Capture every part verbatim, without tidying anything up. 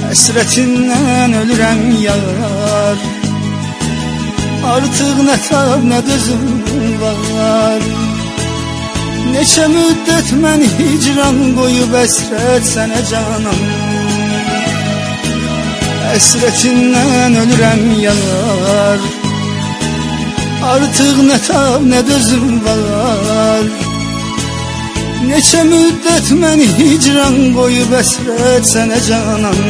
Həsrətindən ölürəm yar, artıq nə tab nə dözüm var. Neçə müddət məni hicran qoyub əsrət sənə canım. Həsrətindən ölürəm yar, artıq nə tab nə dözüm var. Neçə müddət məni hicran qoyub əsrət sənə canım.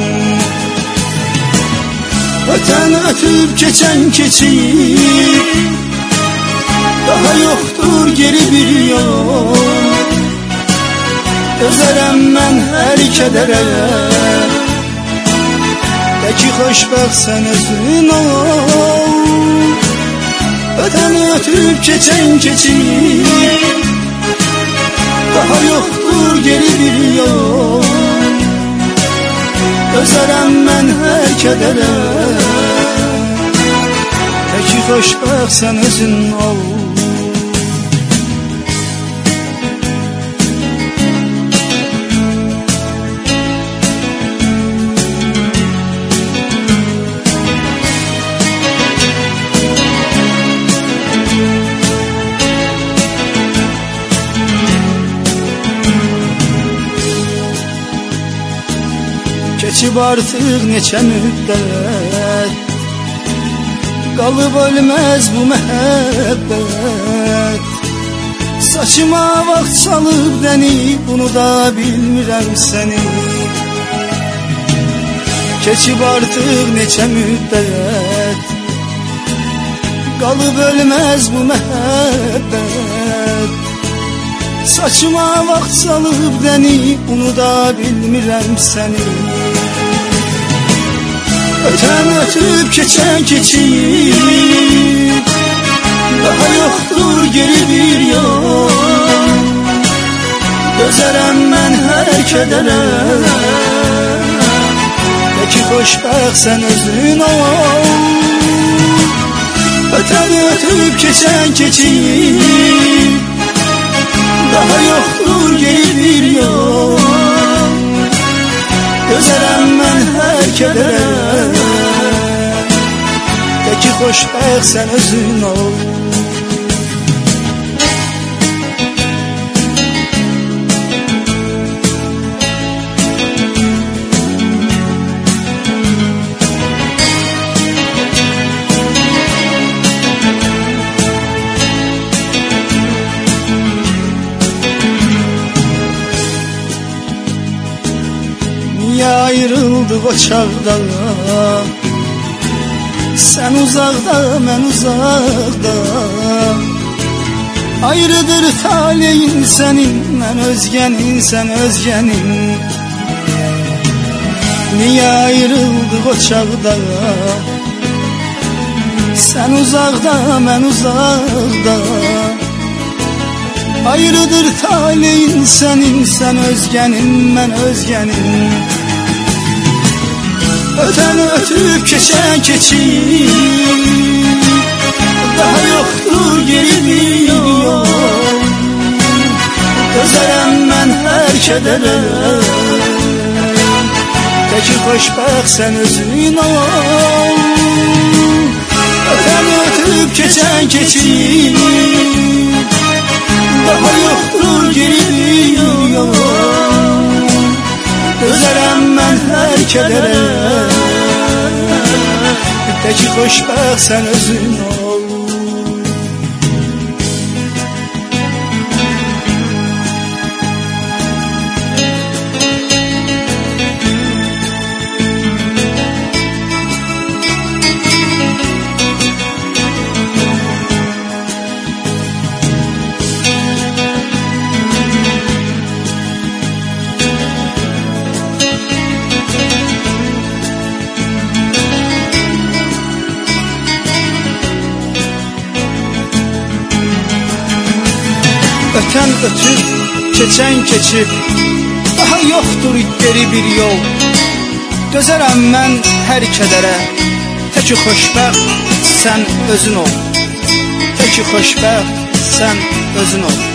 Ötən ötüb keçən keçib, daha yoxdur geri bir yol. Dözərəm mən hər kədərə, de ki xoşbəxt sən özün ol. Ötən ötüb keçən keçib, daha yoxdur geri bir yol. Dözərəm mən hər kədərə, de ki xoşbəxt sən özün ol. Keçib artıq neçə müddət, qalıb ölməz bu məhəbbət. Saçıma vaxt çalıb dənib, bunu da bilmirəm səni. Keçib artıq neçə müddət, qalıb ölməz bu məhəbbət. Saçıma vaxt çalıb dənib, bunu da bilmirəm səni. Ötən ötüb keçən keçib, daha yoxdur geri bir yol. Dözərəm mən hər kədərə, de ki xoşbəxt sən özün ol. Ötən ötüb keçən keçib, daha yoxdur geri bir yol. Dözərəm mən hər kədərə, de ki xoşbəxt sən özün ol. Niyə ayrıldıq o çağda, sən uzaqda, mən uzaqda. Ayrıdır taleyin sənin, mən özgənin, sən özgənin. Niyə ayrıldıq o çağda, sən uzaqda, mən uzaqda. Ayrıdır taleyin sənin, sən özgənin, mən özgənin. Ötən ötüb keçən keçib, daha yoxdur geri bir yol. Dözərəm mən hər kədərə, de ki xoşbəxt sən özün ol. Ötən ötüb keçən keçib, daha yoxdur geri bir yol. Dözərəm mən hər kədərə, de ki xoşbəxt sən özün ol. Ötən ötüb, keçən keçib, daha yoxdur geri bir yol. Dözərəm mən hər kədərə, de ki xoşbəxt sən özün ol. De ki xoşbəxt sən özün ol.